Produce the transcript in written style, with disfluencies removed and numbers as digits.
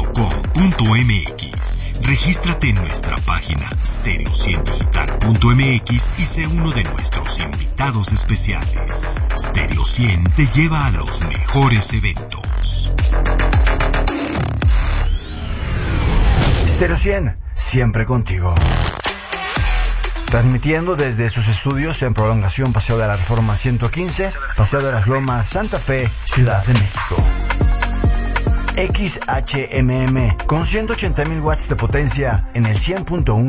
Regístrate en nuestra página stereo100digital.mx y sé uno de nuestros invitados especiales. Stereo 100 te lleva a los mejores eventos. Stereo 100, siempre contigo. Transmitiendo desde sus estudios en Prolongación Paseo de la Reforma 115, Paseo de las Lomas, Santa Fe, Ciudad de México. XHMM con 180,000 watts de potencia en el 100.1